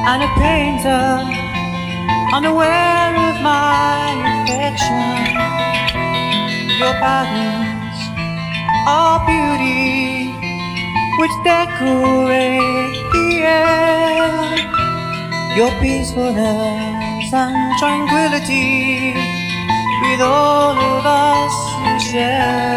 and a painter, unaware of my affection. Your patterns are beauty which decorate the air. Your peacefulness and tranquility with all of us you share.